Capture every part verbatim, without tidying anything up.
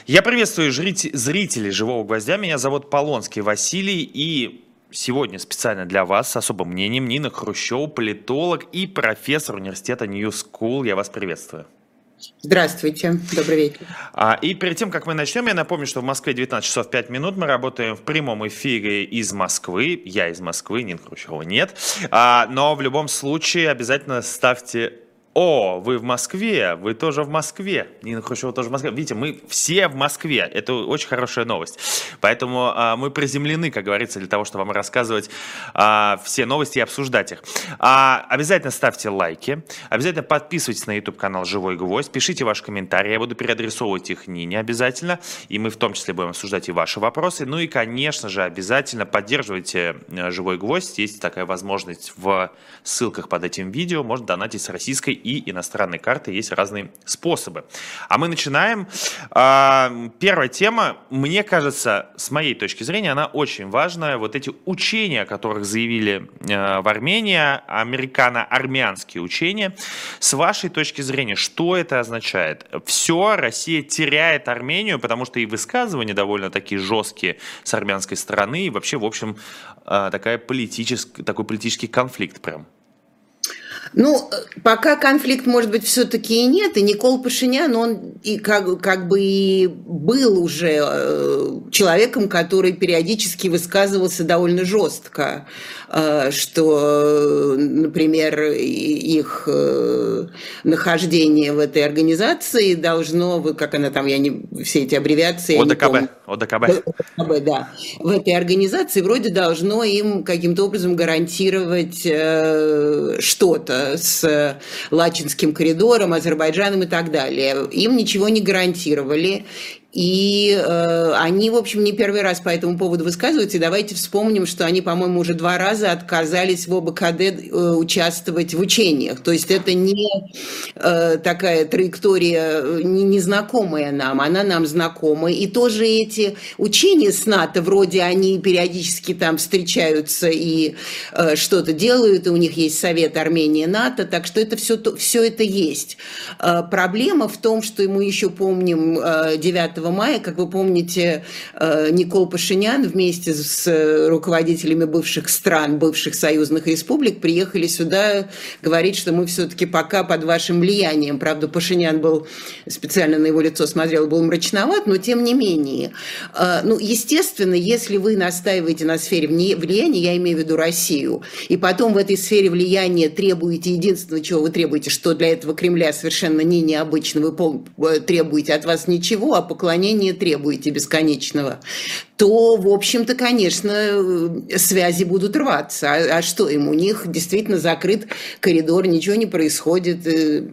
Я приветствую жрите- зрителей «Живого гвоздя». Меня зовут Полонский Василий. И сегодня специально для вас с особым мнением Нина Хрущева, политолог и профессор университета New School. Я вас приветствую. Здравствуйте, добрый вечер. А, и перед тем, как мы начнем, я напомню, что в Москве девятнадцать часов пять минут. Мы работаем в прямом эфире из Москвы. Я из Москвы, Нина Хрущева нет. А, но в любом случае обязательно ставьте... О, вы в Москве, вы тоже в Москве. Нина Хрущева тоже в Москве. Видите, мы все в Москве. Это очень хорошая новость. Поэтому а, мы приземлены, как говорится, для того, чтобы вам рассказывать а, все новости и обсуждать их. А, обязательно ставьте лайки. Обязательно подписывайтесь на YouTube-канал «Живой гвоздь». Пишите ваши комментарии. Я буду переадресовывать их Нине обязательно. И мы в том числе будем обсуждать и ваши вопросы. Ну и, конечно же, обязательно поддерживайте «Живой гвоздь». Есть такая возможность в ссылках под этим видео. Можно донатить с российской и иностранной карты, есть разные способы. А мы начинаем. Первая тема, мне кажется, с моей точки зрения, она очень важная. Вот эти учения, о которых заявили в Армении, американо-армянские учения. С вашей точки зрения, что это означает? Все, Россия теряет Армению, потому что и высказывания довольно такие жесткие с армянской стороны, и вообще, в общем, такая политический, такой политический конфликт прям. Ну, пока конфликт, может быть, все-таки и нет, и Никол Пашинян, он и как, как бы и был уже э, человеком, который периодически высказывался довольно жестко, э, что, например, их э, нахождение в этой организации должно, как она там, я не, все эти аббревиации... ОДКБ, ОДКБ. ОДКБ, да. В этой организации вроде должно им каким-то образом гарантировать э, что-то с Лачинским коридором, Азербайджаном и так далее. Им ничего не гарантировали. И э, они, в общем, не первый раз по этому поводу высказываются. И давайте вспомним, что они, по-моему, уже два раза отказались в ОБКД э, участвовать в учениях. То есть это не э, такая траектория не, незнакомая нам, она нам знакома. И тоже эти учения с НАТО, вроде они периодически там встречаются и э, что-то делают, и у них есть Совет Армения-НАТО, так что это все, все это есть. Э, проблема в том, что мы еще помним э, девятого мая, как вы помните, Никол Пашинян вместе с руководителями бывших стран, бывших союзных республик приехали сюда говорить, что мы все-таки пока под вашим влиянием. Правда, Пашинян был, специально на его лицо смотрел, был мрачноват, но тем не менее. Ну, естественно, если вы настаиваете на сфере влияния, я имею в виду Россию, и потом в этой сфере влияния требуете, единственное, чего вы требуете, что для этого Кремля совершенно не необычно, вы требуете от вас ничего, а поклонение требуете бесконечного, то, в общем-то, конечно, связи будут рваться. А, а что им? У них действительно закрыт коридор, ничего не происходит,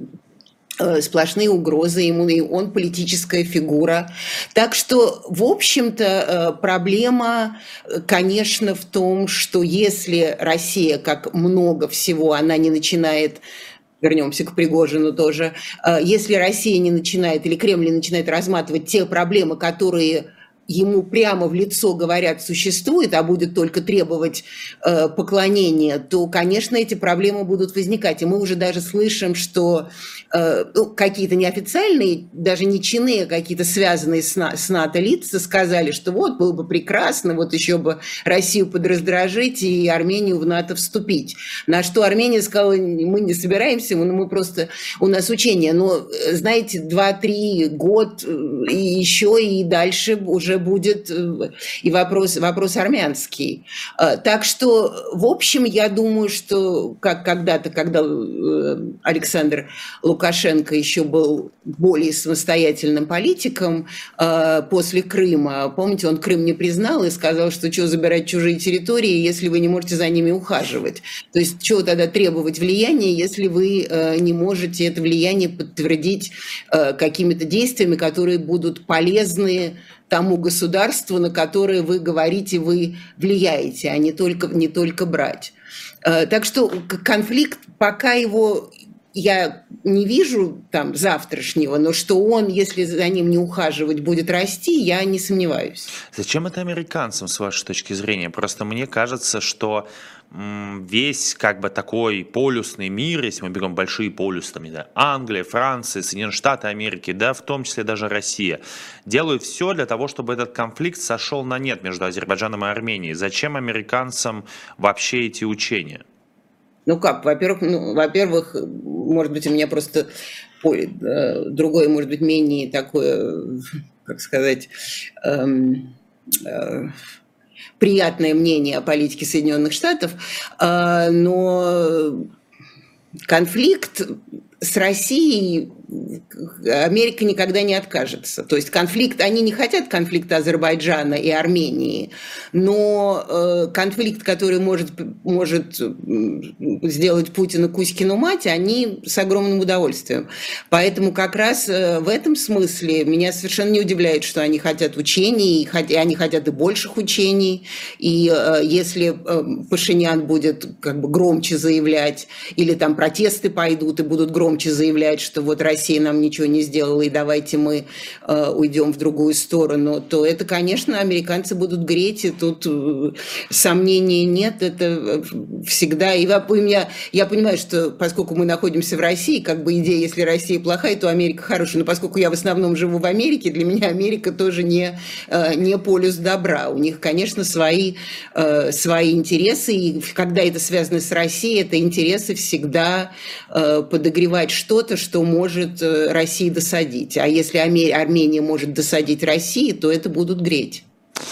сплошные угрозы ему, и он политическая фигура. Так что, в общем-то, проблема, конечно, в том, что если Россия, как много всего, она не начинает... Вернемся к Пригожину тоже. Если Россия не начинает, или Кремль не начинает разматывать те проблемы, которые ему прямо в лицо говорят существует, а будет только требовать э, поклонения, то, конечно, эти проблемы будут возникать. И мы уже даже слышим, что э, ну, какие-то неофициальные, даже не чины, а какие-то связанные с, с НАТО лица сказали, что вот было бы прекрасно, вот еще бы Россию подраздражить и Армению в НАТО вступить. На что Армения сказала, мы не собираемся, мы, мы просто, у нас учение. Но, знаете, два-три год и еще, и дальше уже будет и вопрос, вопрос армянский. Так что, в общем, я думаю, что как когда-то, когда Александр Лукашенко еще был более самостоятельным политиком после Крыма, помните, он Крым не признал и сказал, что что забирать чужие территории, если вы не можете за ними ухаживать. То есть, чего тогда требовать влияния, если вы не можете это влияние подтвердить какими-то действиями, которые будут полезны тому государству, на которое вы говорите, вы влияете, а не только, не только брать. Так что конфликт, пока его я не вижу там завтрашнего, но что он, если за ним не ухаживать, будет расти, я не сомневаюсь. Зачем это американцам, с вашей точки зрения? Просто мне кажется, что весь как бы такой полюсный мир, если мы берем большие полюсы, там, не знаю, Англия, Франция, Соединенные Штаты Америки, да, в том числе даже Россия, делают все для того, чтобы этот конфликт сошел на нет между Азербайджаном и Арменией. Зачем американцам вообще эти учения? Ну как, во-первых, ну, во-первых, может быть, у меня просто другое, может быть, менее такое, как сказать, эм, э, приятное мнение о политике Соединенных Штатов, э, но конфликт с Россией Америка никогда не откажется. То есть конфликт, они не хотят конфликта Азербайджана и Армении, но э, конфликт, который может, может сделать Путина Кузькину мать, они с огромным удовольствием. Поэтому как раз э, в этом смысле меня совершенно не удивляет, что они хотят учений, и, хот- и они хотят и больших учений. И э, если э, Пашинян будет как бы громче заявлять, или там протесты пойдут и будут громче заявлять, что вот Россия нам ничего не сделала, и давайте мы э, уйдем в другую сторону, то это, конечно, американцы будут греть, и тут э, сомнений нет, это всегда. И я, я, я понимаю, что поскольку мы находимся в России, как бы идея, если Россия плохая, то Америка хорошая, но поскольку я в основном живу в Америке, для меня Америка тоже не, э, не полюс добра. У них, конечно, свои, э, свои интересы, и когда это связано с Россией, это интересы всегда э, подогревать что-то, что может России досадить. А если Армения может досадить России, то это будут греть.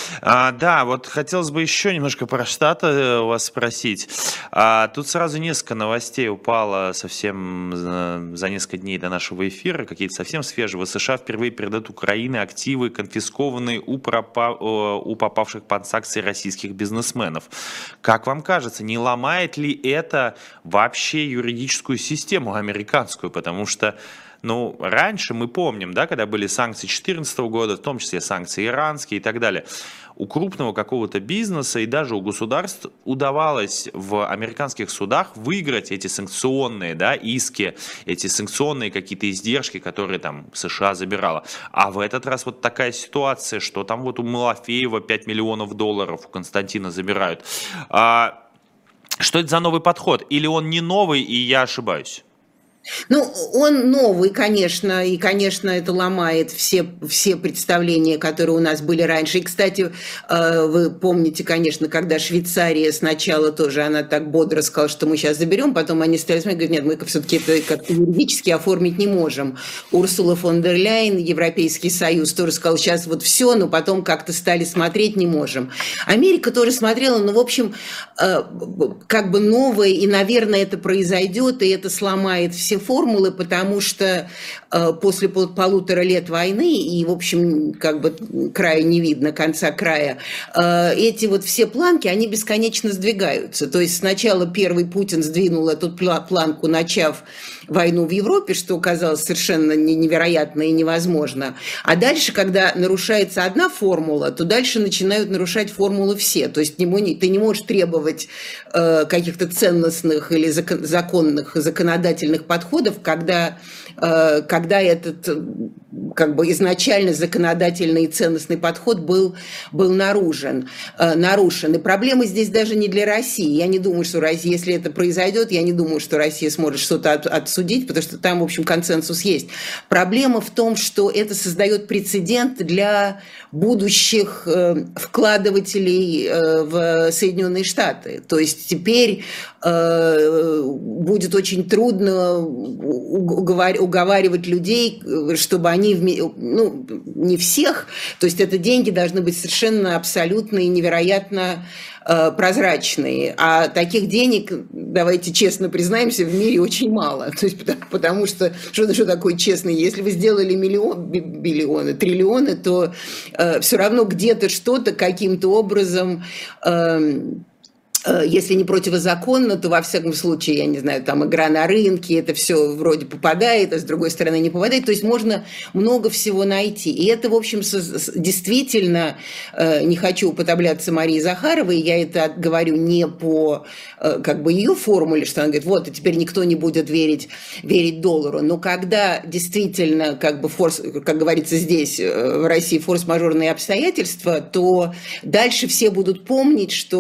А, да, вот хотелось бы еще немножко про Штаты у вас спросить. А, тут сразу несколько новостей упало совсем за, за несколько дней до нашего эфира, какие-то совсем свежие. США впервые передают Украине активы, конфискованные у, пропа, у попавших под санкции российских бизнесменов. Как вам кажется, не ломает ли это вообще юридическую систему американскую? Потому что ну, раньше мы помним, да, когда были санкции две тысячи четырнадцатого года, в том числе санкции иранские и так далее, у крупного какого-то бизнеса и даже у государств удавалось в американских судах выиграть эти санкционные, да, иски, эти санкционные какие-то издержки, которые там США забирала. А в этот раз вот такая ситуация, что там вот у Малафеева пять миллионов долларов, у Константина забирают. А, что это за новый подход? Или он не новый, и я ошибаюсь? Ну, он новый, конечно, и, конечно, это ломает все, все представления, которые у нас были раньше. И, кстати, вы помните, конечно, когда Швейцария сначала тоже, она так бодро сказала, что мы сейчас заберем, потом они стали смотреть, говорят, нет, мы все-таки это как-то юридически оформить не можем. Урсула фон дер Ляйен, Европейский Союз, тоже сказал, сейчас вот все, но потом как-то стали смотреть, не можем. Америка тоже смотрела, но, в общем, как бы новое, и, наверное, это произойдет, и это сломает все формулы, потому что э, после пол, полутора лет войны, и, в общем, как бы края не видно, конца края, э, эти вот все планки, они бесконечно сдвигаются. То есть сначала первый Путин сдвинул эту планку, начав войну в Европе, что казалось совершенно невероятно и невозможно. А дальше, когда нарушается одна формула, то дальше начинают нарушать формулы все. То есть ты не можешь требовать э, каких-то ценностных или закон, законных, законодательных подходов, когда, э, когда этот как бы изначально законодательный и ценностный подход был, был нарушен, э, нарушен. И проблема здесь даже не для России. Я не думаю, что Россия, если это произойдет, я не думаю, что Россия сможет что-то от, отсудить, потому что там, в общем, консенсус есть. Проблема в том, что это создает прецедент для будущих э, вкладывателей э, в Соединенные Штаты. То есть теперь э, будет очень трудно уговаривать людей, чтобы они, ну, не всех, то есть это деньги должны быть совершенно абсолютно и невероятно э, прозрачные, а таких денег, давайте честно признаемся, в мире очень мало, то есть потому, потому что, что, что такое честно, если вы сделали миллион, миллионы, триллионы, то э, все равно где-то что-то каким-то образом э, если не противозаконно, то во всяком случае, я не знаю, там игра на рынке, это все вроде попадает, а с другой стороны не попадает. То есть можно много всего найти. И это, в общем, действительно, не хочу уподобляться Марии Захаровой, я это говорю не по как бы ее формуле, что она говорит, вот, и теперь никто не будет верить, верить доллару. Но когда действительно, как бы форс, как говорится здесь, в России, форс-мажорные обстоятельства, то дальше все будут помнить, что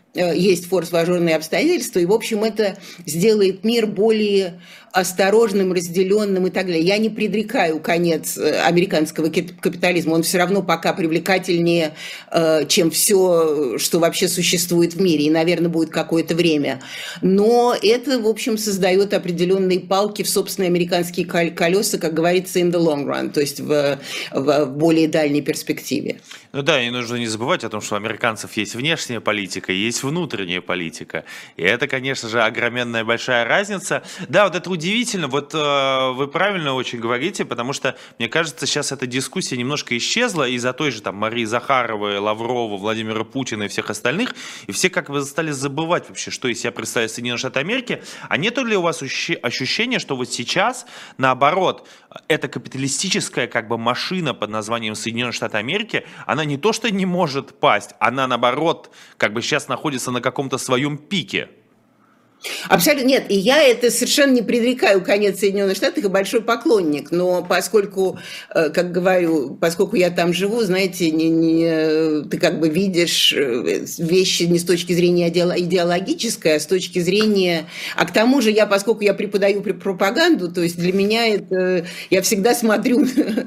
есть форс-мажорные обстоятельства, и, в общем, это сделает мир более осторожным, разделенным и так далее. Я не предрекаю конец американского капитализма, он все равно пока привлекательнее, чем все, что вообще существует в мире, и, наверное, будет какое-то время. Но это, в общем, создает определенные палки в собственные американские колеса, как говорится, in the long run, то есть в, в более дальней перспективе. Ну да, и нужно не забывать о том, что у американцев есть внешняя политика, есть внутренняя политика. И это, конечно же, огроменная большая разница. Да, вот это удивительно, вот э, вы правильно очень говорите, потому что, мне кажется, сейчас эта дискуссия немножко исчезла из-за той же там Марии Захаровой, Лаврова, Владимира Путина и всех остальных, и все как бы стали забывать вообще, что из себя представляют Соединенные Штаты Америки. А нет ли у вас ощущения, что вот сейчас, наоборот, эта капиталистическая как бы машина под названием Соединенные Штаты Америки, она не то что не может пасть, она наоборот как бы сейчас находится на каком-то своем пике? Абсолютно нет, и я это совершенно не предрекаю конец Соединенных Штатов и большой поклонник, но поскольку, как говорю, поскольку я там живу, знаете, не, не, ты как бы видишь вещи не с точки зрения идеологической, а с точки зрения... А к тому же я, поскольку я преподаю пропаганду, то есть для меня это... Я всегда смотрю,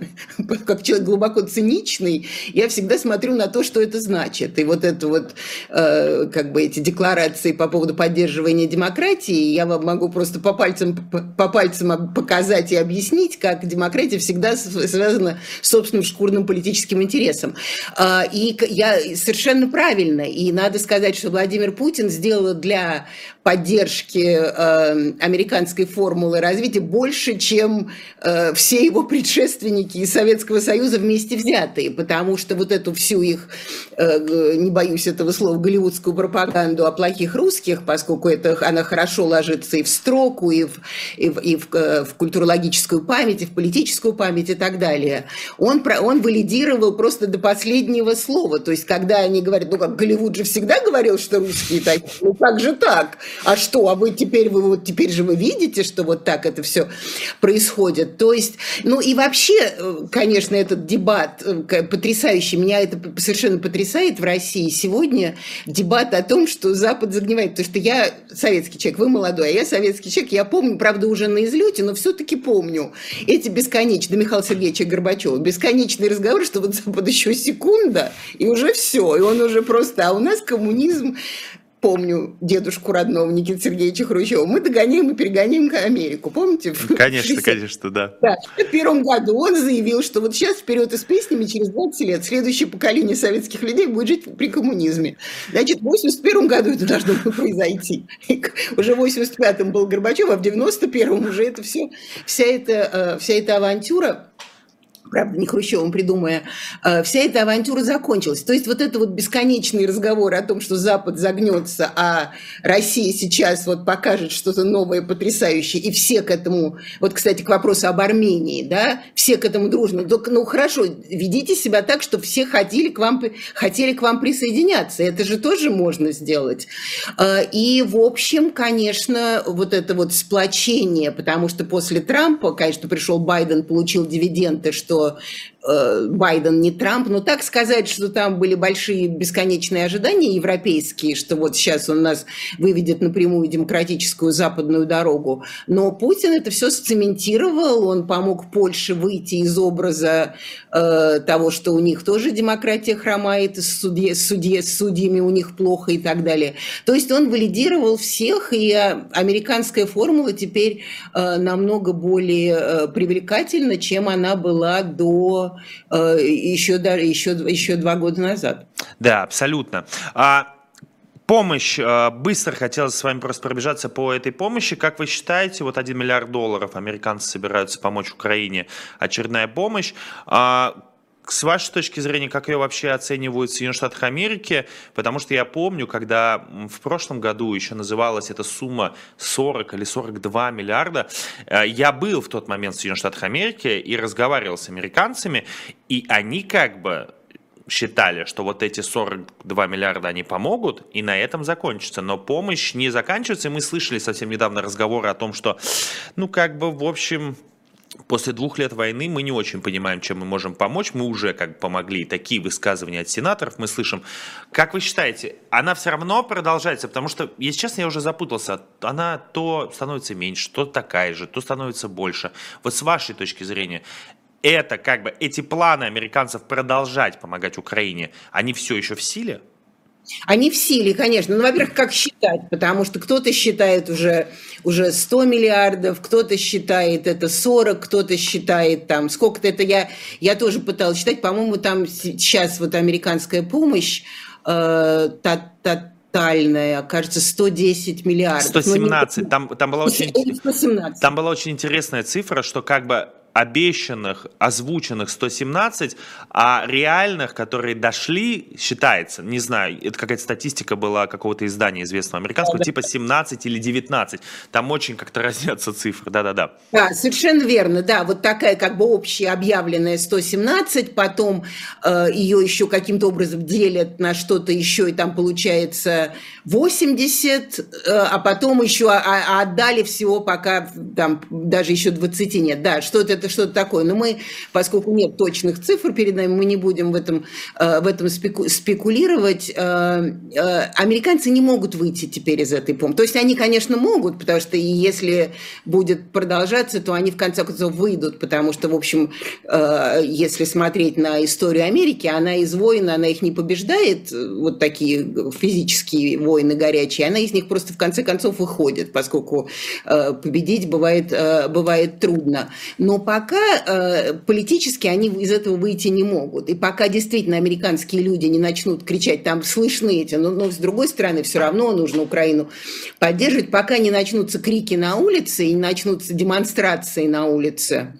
как человек глубоко циничный, я всегда смотрю на то, что это значит. И вот это вот, как бы эти декларации по поводу поддерживания демократии, демократии, я вам могу просто по пальцам, по пальцам показать и объяснить, как демократия всегда связана с собственным шкурным политическим интересом. И я совершенно правильно, и надо сказать, что Владимир Путин сделал для поддержки американской формулы развития больше, чем все его предшественники из Советского Союза вместе взятые, потому что вот эту всю их, не боюсь этого слова, голливудскую пропаганду о плохих русских, поскольку это она хорошо ложится и в строку, и в, и в, и в, в культурологическую память, и в политическую память и так далее. Он, он валидировал просто до последнего слова. То есть, когда они говорят, ну как Голливуд же всегда говорил, что русские такие, ну как же так? А что? А вы теперь, вы, вот теперь же вы видите, что вот так это все происходит. То есть, ну и вообще, конечно, этот дебат потрясающий, меня это совершенно потрясает в России сегодня, дебат о том, что Запад загнивает. Потому что я советский человек, вы молодой, а я советский человек, я помню, правда, уже на излете, но все-таки помню эти бесконечные, Михаила Сергеевича Горбачева, бесконечные разговоры, что вот Запад еще секунда, и уже все, и он уже просто, а у нас коммунизм, помню дедушку родного Никиты Сергеевича Хрущева, мы догоняем и перегоняем Америку, помните? Конечно, конечно, да. Да. В шестьдесят первом году он заявил, что вот сейчас вперед и с песнями, через двадцать лет следующее поколение советских людей будет жить при коммунизме. Значит, в восемьдесят первом году это должно было произойти. И уже в восемьдесят пятом был Горбачев, а в девяносто первом уже это все, вся эта, вся эта авантюра, правда, не Хрущевым придумая, вся эта авантюра закончилась. То есть вот это вот бесконечный разговор о том, что Запад загнется, а Россия сейчас вот покажет что-то новое, потрясающее, и все к этому, вот, кстати, к вопросу об Армении, да, все к этому дружно. Ну, хорошо, ведите себя так, что все хотели к вам, хотели к вам присоединяться. Это же тоже можно сделать. И, в общем, конечно, вот это вот сплочение, потому что после Трампа, конечно, пришел Байден, получил дивиденды, что Байден не Трамп, но так сказать, что там были большие бесконечные ожидания европейские, что вот сейчас он нас выведет на прямую демократическую западную дорогу. Но Путин это все сцементировал, он помог Польше выйти из образа э, того, что у них тоже демократия хромает, с, судьи, с, судьи, с судьями у них плохо и так далее. То есть он валидировал всех, и американская формула теперь э, намного более э, привлекательна, чем она была до э, еще, до, еще, еще два года назад. Да, абсолютно. А помощь, быстро хотелось с вами просто пробежаться по этой помощи. Как вы считаете, вот один миллиард долларов американцы собираются помочь Украине, очередная помощь. А с вашей точки зрения, как ее вообще оценивают в Соединенных Штатах Америки? Потому что я помню, когда в прошлом году еще называлась эта сумма сорок или сорок два миллиарда, я был в тот момент в Соединенных Штатах Америки и разговаривал с американцами, и они как бы считали, что вот эти сорок два миллиарда они помогут, и на этом закончится. Но помощь не заканчивается, и мы слышали совсем недавно разговоры о том, что, ну, как бы, в общем, После двух лет войны мы не очень понимаем, чем мы можем помочь. Мы уже как бы помогли. Такие высказывания от сенаторов мы слышим. Как вы считаете, она все равно продолжается? Потому что, если честно, я уже запутался. Она то становится меньше, то такая же, то становится больше. Вот с вашей точки зрения, это как бы эти планы американцев продолжать помогать Украине, они все еще в силе? Они в силе, конечно. Ну, во-первых, как считать? Потому что кто-то считает уже, уже сто миллиардов, кто-то считает это сорок, кто-то считает там сколько-то. Это я, я тоже пыталась считать. По-моему, там сейчас вот американская помощь э, тотальная, кажется, сто десять миллиардов. сто семнадцать. Там, там, была очень, сто семнадцать. Там была очень интересная цифра, что как бы обещанных, озвученных сто семнадцать, а реальных, которые дошли, считается, не знаю, это какая-то статистика была какого-то издания известного американского, да, типа семнадцать или девятнадцать. Там очень как-то разнятся цифры, да-да-да. Да, совершенно верно, да, вот такая как бы общая объявленная сто семнадцать, потом э, ее еще каким-то образом делят на что-то еще, и там получается восемьдесят, э, а потом еще а, а отдали всего пока там даже еще двадцать нет, да, что-то это что-то такое. Но мы, поскольку нет точных цифр перед нами, мы не будем в этом, в этом спеку- спекулировать. Американцы не могут выйти теперь из этой помощи. То есть они, конечно, могут, потому что если будет продолжаться, то они в конце концов выйдут, потому что, в общем, если смотреть на историю Америки, она из войн, она их не побеждает, вот такие физические войны горячие, она из них просто в конце концов выходит, поскольку победить бывает, бывает трудно. Но пока э, политически они из этого выйти не могут. И пока действительно американские люди не начнут кричать, там слышны эти, но, но с другой стороны все равно нужно Украину поддерживать, пока не начнутся крики на улице и не начнутся демонстрации на улице,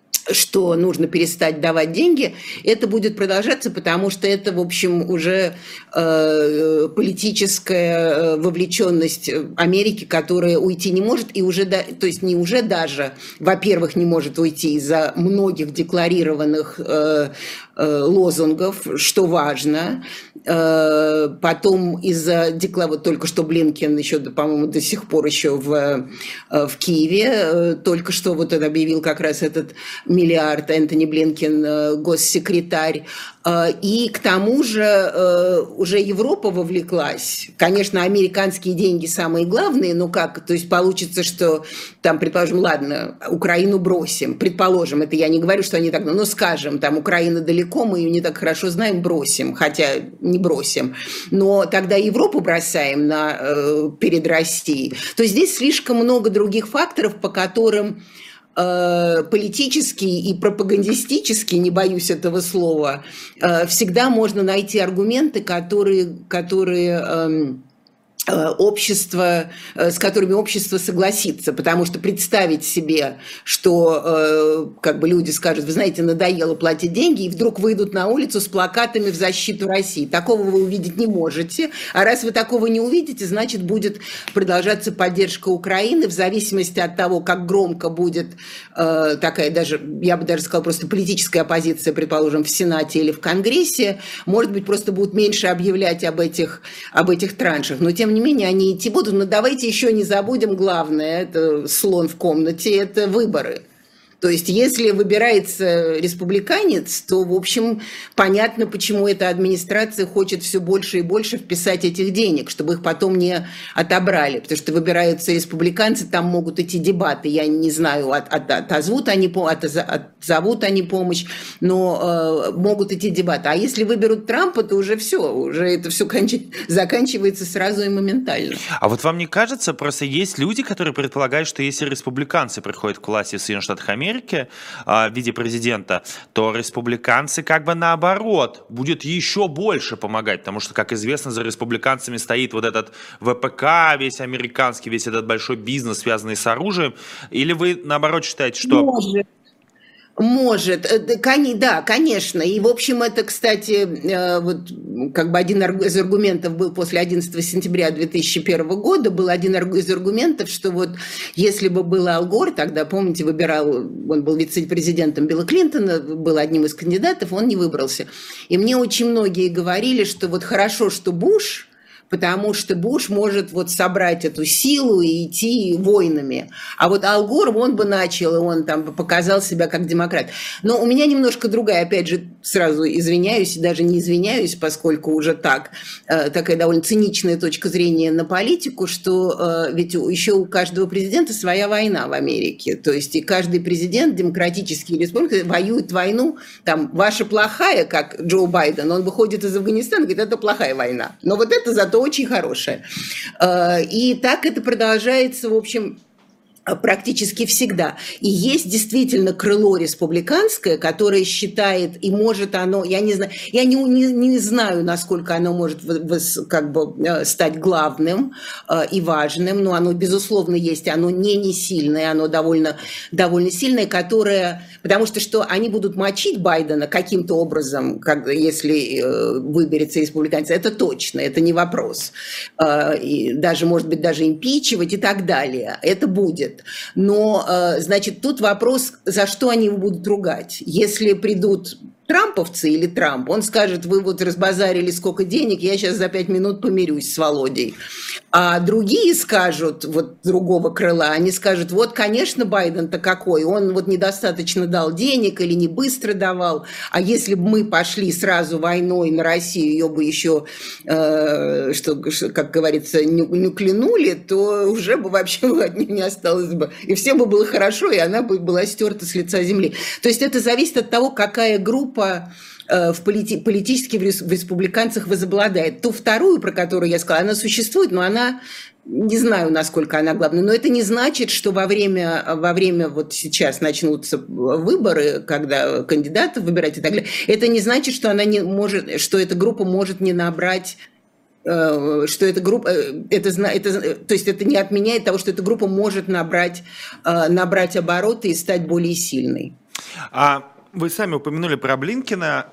что нужно перестать давать деньги, это будет продолжаться, потому что это, в общем, уже э, политическая вовлеченность Америки, которая уйти не может, и уже, да, то есть не уже даже, во-первых, не может уйти из-за многих декларированных э, э, лозунгов, что важно, э, потом из-за декла, вот только что Блинкен еще, по-моему, до сих пор еще в, в Киеве, э, только что вот он объявил как раз этот миллиард, Энтони Блинкен, госсекретарь. И к тому же уже Европа вовлеклась. Конечно, американские деньги самые главные, но как? То есть получится, что там, предположим, ладно, Украину бросим. Предположим, это я не говорю, что они так, но скажем, там Украина далеко, мы ее не так хорошо знаем, бросим, хотя не бросим. Но тогда Европу бросаем на, перед Россией. То есть здесь слишком много других факторов, по которым политически и пропагандистически, не боюсь этого слова, всегда можно найти аргументы, которые, которые общество, с которыми общество согласится, потому что представить себе, что как бы люди скажут, вы знаете, надоело платить деньги, и вдруг выйдут на улицу с плакатами в защиту России. Такого вы увидеть не можете, а раз вы такого не увидите, значит, будет продолжаться поддержка Украины в зависимости от того, как громко будет э, такая даже, я бы даже сказала, просто политическая оппозиция, предположим, в Сенате или в Конгрессе, может быть, просто будут меньше объявлять об этих, об этих траншах, но тем не менее они идти будут. Но давайте еще не забудем главное, это слон в комнате, это выборы. То есть, если выбирается республиканец, то, в общем, понятно, почему эта администрация хочет все больше и больше вписать этих денег, чтобы их потом не отобрали. Потому что выбираются республиканцы, там могут идти дебаты. Я не знаю, от, от, отозвут, они, от, отзовут они помощь, но э, могут идти дебаты. А если выберут Трампа, то уже все, уже это все кончи, заканчивается сразу и моментально. А вот вам не кажется, просто есть люди, которые предполагают, что если республиканцы приходят к власти в Соединенных Штатах Америки, в виде президента, то республиканцы как бы наоборот будет еще больше помогать, потому что, как известно, за республиканцами стоит вот этот вэ пэ ка, весь американский, весь этот большой бизнес, связанный с оружием. Или вы наоборот считаете, что... Может. Может, да, конечно. И, в общем, это, кстати, вот, как бы один из аргументов был после одиннадцатого сентября две тысячи первого года, был один из аргументов, что вот если бы был Ал Гор, тогда, помните, выбирал, он был вице-президентом Билла Клинтона, был одним из кандидатов, он не выбрался. И мне очень многие говорили, что вот хорошо, что Буш, потому что Буш может вот собрать эту силу и идти войнами. А вот Ал Гор, он бы начал, и он там показал себя как демократ. Но у меня немножко другая, опять же, сразу извиняюсь, и даже не извиняюсь, поскольку уже так, такая довольно циничная точка зрения на политику, что ведь еще у каждого президента своя война в Америке. То есть и каждый президент, демократический республики, воюет войну, там, ваша плохая, как Джо Байден, он выходит из Афганистана, говорит, это плохая война. Но вот это зато очень хорошая. И так это продолжается, в общем, практически всегда. И есть действительно крыло республиканское, которое считает, и может оно, я не знаю, я не, не, не знаю, насколько оно может как бы стать главным и важным, но оно, безусловно, есть, оно не не сильное, оно довольно, довольно сильное, которое, потому что, что они будут мочить Байдена каким-то образом, как, если выберется республиканец, это точно, это не вопрос. И даже, может быть, даже импичивать и так далее. Это будет. Но, значит, тут вопрос, за что они его будут ругать. Если придут трамповцы или Трамп, он скажет, вы вот разбазарили сколько денег, я сейчас за пять минут помирюсь с Володей. А другие скажут, вот другого крыла, они скажут, вот, конечно, Байден-то какой, он вот недостаточно дал денег или не быстро давал, а если бы мы пошли сразу войной на Россию, ее бы еще, э, что, как говорится, не, не клянули, то уже бы вообще от нее не осталось бы. И всем бы было хорошо, и она бы была стерта с лица земли. То есть это зависит от того, какая группа в полити- политически в республиканцах возобладает. Ту вторую, про которую я сказала, она существует, но она, не знаю, насколько она главная, но это не значит, что во время, во время вот сейчас начнутся выборы, когда кандидатов выбирать и так далее, это не значит, что она не может, что эта группа может не набрать, что эта группа, это, это, то есть это не отменяет того, что эта группа может набрать, набрать обороты и стать более сильной. А вы сами упомянули про Блинкена.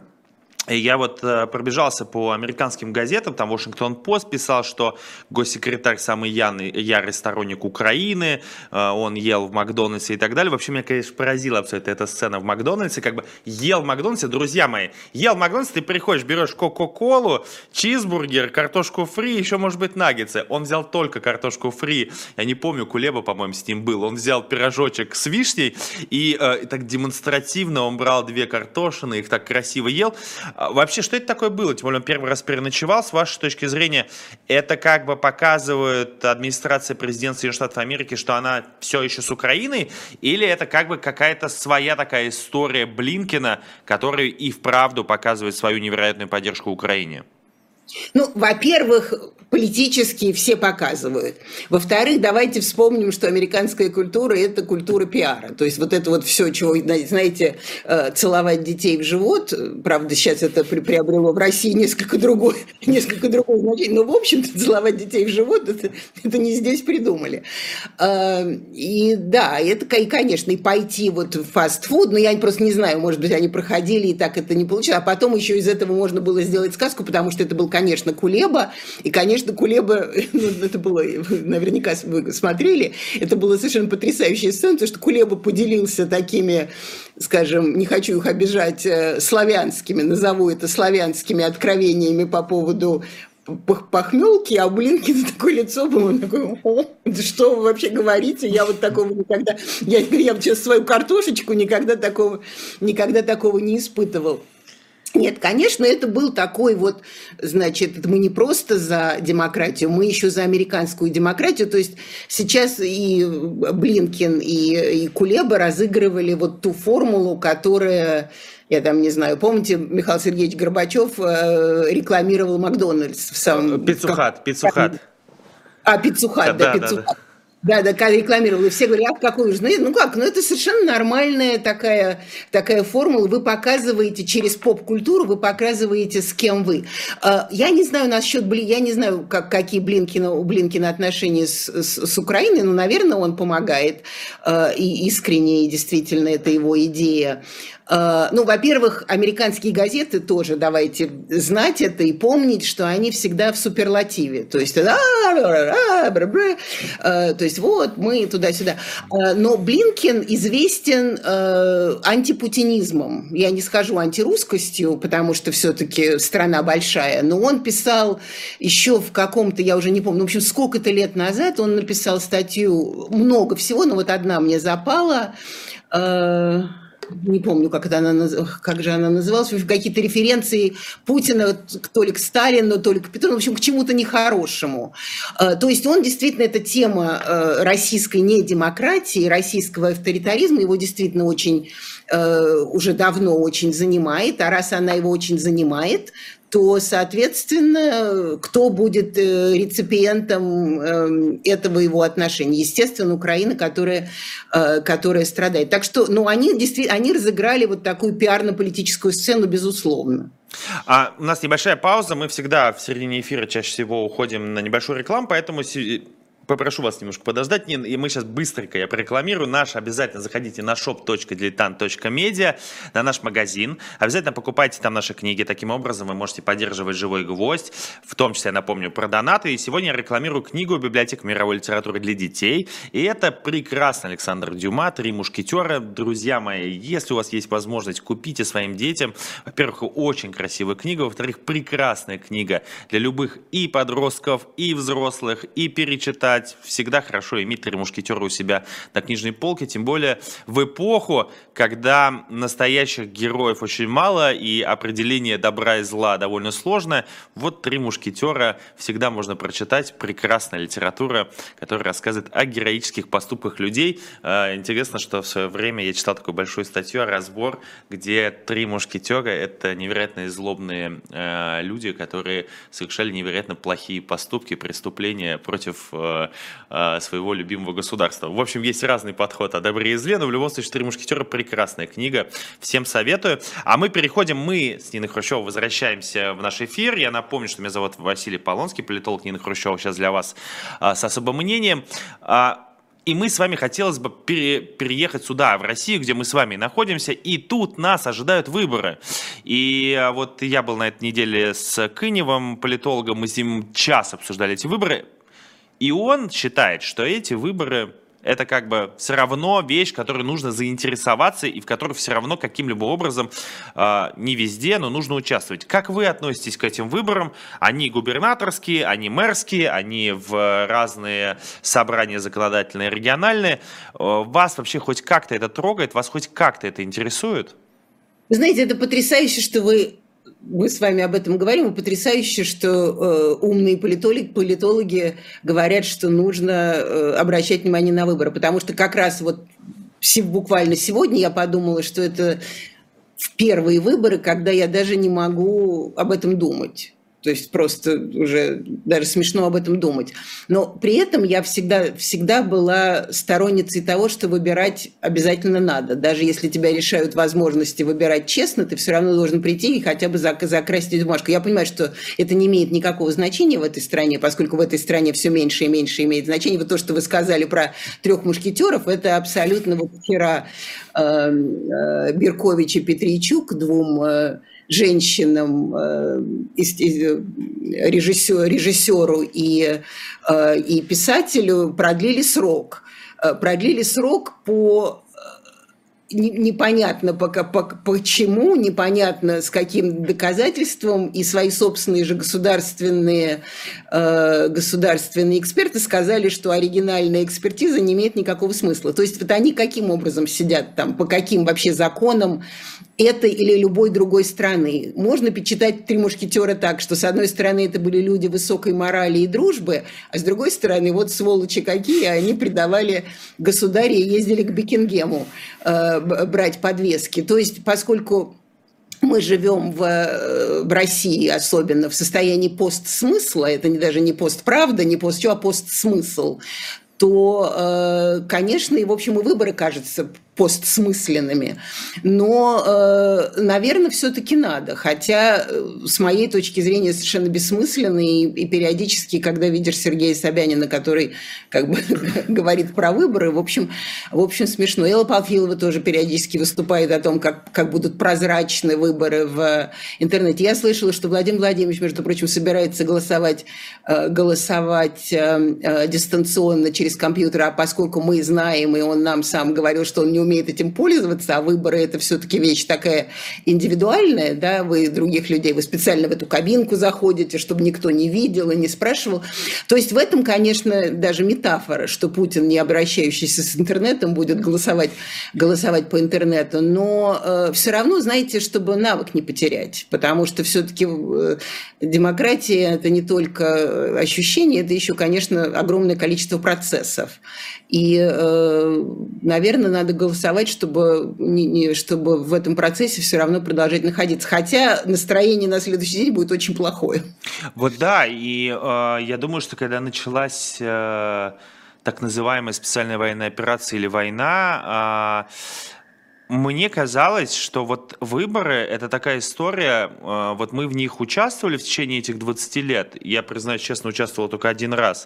Я вот э, пробежался по американским газетам, там Вашингтон-Пост писал, что госсекретарь самый ярый, ярый сторонник Украины, э, он ел в Макдональдсе и так далее. Вообще меня, конечно, поразила все это, эта сцена в Макдональдсе, как бы ел в Макдональдсе, друзья мои, ел в Макдональдсе, ты приходишь, берешь кока-колу, чизбургер, картошку фри, еще, может быть, наггетсы. Он взял только картошку фри, я не помню, Кулеба, по-моему, с ним был, он взял пирожочек с вишней и, э, и так демонстративно он брал две картошины, их так красиво ел. Вообще, что это такое было? Тем более, он первый раз переночевал. С вашей точки зрения, это как бы показывает администрация президента Соединенных Штатов Америки, что она все еще с Украиной? Или это как бы какая-то своя такая история Блинкена, который и вправду показывает свою невероятную поддержку Украине? Ну, во-первых, политически все показывают. Во-вторых, давайте вспомним, что американская культура – это культура пиара. То есть вот это вот все, чего, знаете, целовать детей в живот, правда, сейчас это приобрело в России несколько другое, несколько другое значение, но, в общем-то, целовать детей в живот – это, это не здесь придумали. И да, это, и, конечно, и пойти вот в фастфуд, но я просто не знаю, может быть, они проходили, и так это не получилось, а потом еще из этого можно было сделать сказку, потому что это был, конечно, Кулеба, и, конечно, Кулеба, ну, это было, наверняка вы смотрели, это была совершенно потрясающая сцена, потому что Кулеба поделился такими, скажем, не хочу их обижать, славянскими, назову это славянскими откровениями по поводу похмелки, а у Блинкена такое лицо было, он такой, да что вы вообще говорите, я вот такого никогда, я, я вот сейчас свою картошечку никогда такого, никогда такого не испытывал. Нет, конечно, это был такой вот, значит, мы не просто за демократию, мы еще за американскую демократию. То есть сейчас и Блинкен, и, и Кулеба разыгрывали вот ту формулу, которая, я там не знаю, помните, Михаил Сергеевич Горбачев рекламировал Макдональдс в самом... Пиццухат, Пиццухат. А, Пиццухат, да, да, Пиццухат. Да, да. Да, да, когда рекламировал, и все говорят, а какой же, ну как, ну это совершенно нормальная такая, такая формула, вы показываете через поп-культуру, вы показываете, с кем вы. Я не знаю насчет, я не знаю, как, какие Блинкина, у Блинкина отношения с, с, с Украиной, но, наверное, он помогает, и искренне, и действительно, это его идея. Ну, во-первых, американские газеты тоже, давайте знать это и помнить, что они всегда в суперлативе. То есть, то есть есть вот мы туда-сюда. Но Блинкен известен э, антипутинизмом. Я не скажу антирусскостью, потому что все-таки страна большая, но он писал еще в каком-то, я уже не помню, в общем, сколько-то лет назад он написал статью, много всего, но вот одна мне запала, э, не помню, как, это она, как же она называлась, какие-то референции Путина то ли к Сталину, то ли к Петру, в общем, к чему-то нехорошему. То есть он действительно, эта тема российской недемократии, российского авторитаризма его действительно очень, уже давно очень занимает, а раз она его очень занимает, то, соответственно, кто будет реципиентом этого его отношения? Естественно, Украина, которая, которая страдает. Так что, ну, они действительно, они разыграли вот такую пиарно-политическую сцену, безусловно. А у нас небольшая пауза, мы всегда в середине эфира чаще всего уходим на небольшую рекламу, поэтому попрошу вас немножко подождать, Нин, и мы сейчас быстренько, я прорекламирую наш, обязательно заходите на шоп точка дилетант точка медиа, на наш магазин, обязательно покупайте там наши книги, таким образом вы можете поддерживать «Живой гвоздь», в том числе, я напомню, про донаты, и сегодня я рекламирую книгу «Библиотека мировой литературы для детей», и это прекрасно Александр Дюма, «Три мушкетера», друзья мои, если у вас есть возможность, купите своим детям, во-первых, очень красивая книга, во-вторых, прекрасная книга для любых и подростков, и взрослых, и перечитать. Всегда хорошо иметь «Три мушкетера» у себя на книжной полке, тем более в эпоху, когда настоящих героев очень мало и определение добра и зла довольно сложно. Вот «Три мушкетера» всегда можно прочитать. Прекрасная литература, которая рассказывает о героических поступках людей. Интересно, что в свое время я читал такую большую статью, разбор, где три мушкетера — это невероятно злобные люди, которые совершали невероятно плохие поступки, преступления против своего любимого государства. В общем, есть разный подход о добре и зле, но в любом случае «Три мушкетера» — прекрасная книга, всем советую. А мы переходим, мы с Ниной Хрущевой возвращаемся в наш эфир. Я напомню, что меня зовут Василий Полонский, политолог. Нина Хрущева сейчас для вас а, с особым мнением. А, И мы с вами, хотелось бы пере, переехать сюда, в Россию, где мы с вами находимся, и тут нас ожидают выборы. И вот я был на этой неделе с Кыневым, политологом, мы с ним час обсуждали эти выборы. И он считает, что эти выборы – это как бы все равно вещь, которой нужно заинтересоваться и в которой все равно каким-либо образом, э, не везде, но нужно участвовать. Как вы относитесь к этим выборам? Они губернаторские, они мэрские, они в разные собрания законодательные, региональные. Вас вообще хоть как-то это трогает? Вас хоть как-то это интересует? Вы знаете, это потрясающе, что вы... Мы с вами об этом говорим, и потрясающе, что э, умные политологи, политологи говорят, что нужно э, обращать внимание на выборы, потому что как раз вот буквально сегодня я подумала, что это в первые выборы, когда я даже не могу об этом думать. То есть просто уже даже смешно об этом думать. Но при этом я всегда, всегда была сторонницей того, что выбирать обязательно надо. Даже если тебя решают возможности выбирать честно, ты все равно должен прийти и хотя бы закрасить бумажку. Я понимаю, что это не имеет никакого значения в этой стране, поскольку в этой стране все меньше и меньше имеет значение. Вот то, что вы сказали про трех мушкетеров, это абсолютно вот вчера э, э, Беркович и Петричук, двум... Э, женщинам, режиссеру, режиссеру и, и писателю продлили срок. Продлили срок по... непонятно пока по, почему, непонятно с каким доказательством, и свои собственные же государственные, э, государственные эксперты сказали, что оригинальная экспертиза не имеет никакого смысла. То есть вот они каким образом сидят там, по каким вообще законам этой или любой другой страны. Можно почитать «Три мушкетера» так, что с одной стороны это были люди высокой морали и дружбы, а с другой стороны вот сволочи какие, они предавали государя и ездили к Бекингему э, брать подвески. То есть поскольку мы живем в, в России, особенно в состоянии постсмысла, это не, даже не постправда, не пост, а постсмысл, то, конечно, и, в общем, и выборы, кажется, постсмысленными. Но, э, наверное, все-таки надо. Хотя, с моей точки зрения, совершенно бессмысленно. И, и периодически, когда видишь Сергея Собянина, который как бы говорит про выборы, в общем, в общем, смешно. Элла Памфилова тоже периодически выступает о том, как, как будут прозрачны выборы в интернете. Я слышала, что Владимир Владимирович, между прочим, собирается голосовать, э, голосовать э, э, дистанционно через компьютер, а поскольку мы знаем, и он нам сам говорил, что он не умеет этим пользоваться, а выборы – это все-таки вещь такая индивидуальная, да, вы других людей, вы специально в эту кабинку заходите, чтобы никто не видел и не спрашивал. То есть в этом, конечно, даже метафора, что Путин, не обращающийся с интернетом, будет голосовать, голосовать по интернету, но э, все равно, знаете, чтобы навык не потерять, потому что все-таки э, демократия – это не только ощущение, это еще, конечно, огромное количество процессов. И, э, наверное, надо голосовать, чтобы, не, не, чтобы в этом процессе все равно продолжать находиться. Хотя настроение на следующий день будет очень плохое. Вот да, и э, я думаю, что когда началась э, так называемая специальная военная операция или война, э, мне казалось, что вот выборы – это такая история, э, вот мы в них участвовали в течение этих двадцати лет, я, признаюсь честно, участвовал только один раз,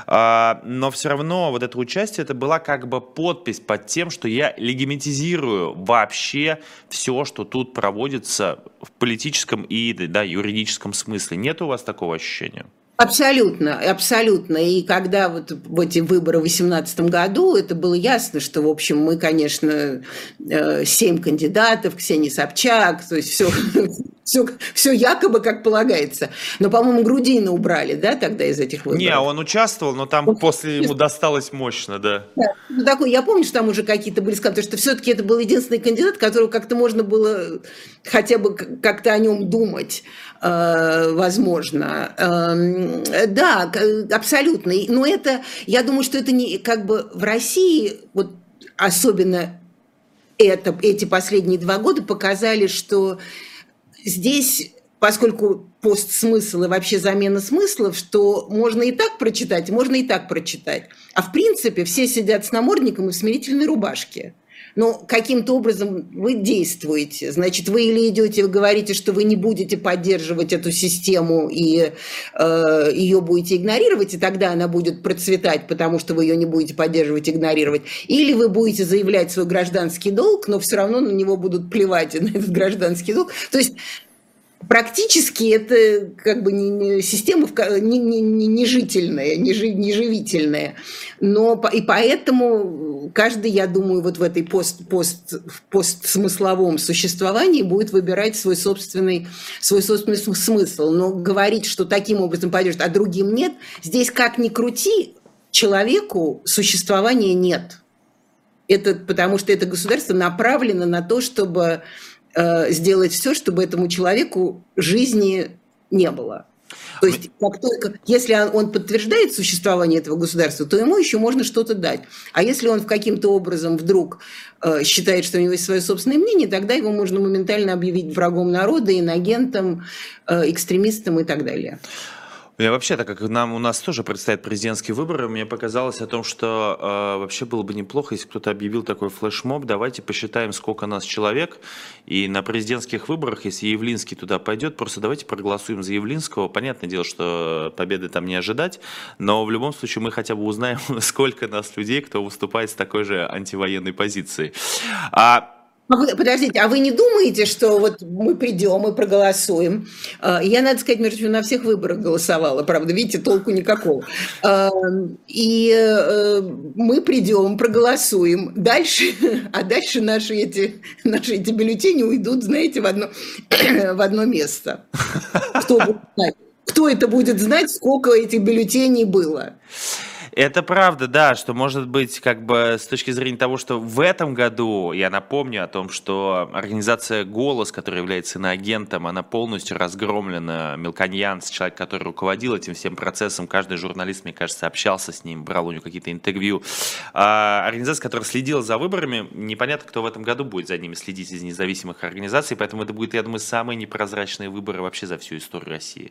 э, но все равно вот это участие, это была как бы подпись под тем, что я легитимизирую вообще все, что тут проводится в политическом и, да, юридическом смысле. Нет у вас такого ощущения? Абсолютно, абсолютно. И когда вот в эти выборы в две тысячи восемнадцатом году, это было ясно, что, в общем, мы, конечно, семь кандидатов, Ксения Собчак, то есть все, все, все якобы как полагается. Но, по-моему, Грудинина убрали, да, тогда из этих выборов? Не, он участвовал, но там после ему досталось мощно, да. Да. Ну, такой, я помню, что там уже какие-то были сказаны, потому что все-таки это был единственный кандидат, которого как-то можно было хотя бы как-то о нем думать, э, возможно. Э, да, абсолютно. Но это, я думаю, что это не как бы в России, вот особенно это, эти последние два года показали, что здесь, поскольку постсмысл и вообще замена смыслов, что можно и так прочитать, можно и так прочитать. А в принципе все сидят с намордником и в смирительной рубашке. Но каким-то образом вы действуете. Значит, вы или идете, вы говорите, что вы не будете поддерживать эту систему и э, ее будете игнорировать, и тогда она будет процветать, потому что вы ее не будете поддерживать, игнорировать. Или вы будете заявлять свой гражданский долг, но все равно на него будут плевать, на этот гражданский долг. То есть практически это как бы не, система не, не, не, не жительная, не, жи, не живительная. Но, и поэтому каждый, я думаю, вот в этой пост, пост, постсмысловом существовании будет выбирать свой собственный, свой собственный смысл. Но говорить, что таким образом пойдет, а другим нет, здесь как ни крути, человеку существования нет. Это потому что это государство направлено на то, чтобы сделать все, чтобы этому человеку жизни не было. То есть, как только, если он подтверждает существование этого государства, то ему еще можно что-то дать. А если он каким-то образом вдруг э, считает, что у него есть свое собственное мнение, тогда его можно моментально объявить врагом народа, инагентом, э, экстремистом и так далее. Я вообще, так как нам, у нас тоже предстоят президентские выборы, мне показалось о том, что э, вообще было бы неплохо, если кто-то объявил такой флешмоб, давайте посчитаем, сколько нас человек, и на президентских выборах, если Явлинский туда пойдет, просто давайте проголосуем за Явлинского. Понятное дело, что победы там не ожидать, но в любом случае мы хотя бы узнаем, сколько нас людей, кто выступает с такой же антивоенной позицией. А Подождите, а вы не думаете, что вот мы придем и проголосуем? Я, надо сказать, между прочим, на всех выборах голосовала, правда, видите, толку никакого. И мы придем, проголосуем. Дальше, а дальше наши эти, наши эти бюллетени уйдут, знаете, в одно, в одно место. Кто будет знать? Кто это будет знать, сколько этих бюллетеней было? Это правда, да, что может быть как бы с точки зрения того, что в этом году, я напомню о том, что организация «Голос», которая является иноагентом, она полностью разгромлена. Мелконьянц, человек, который руководил этим всем процессом, каждый журналист, мне кажется, общался с ним, брал у него какие-то интервью. А организация, которая следила за выборами, непонятно, кто в этом году будет за ними следить из независимых организаций, поэтому это будет, я думаю, самые непрозрачные выборы вообще за всю историю России.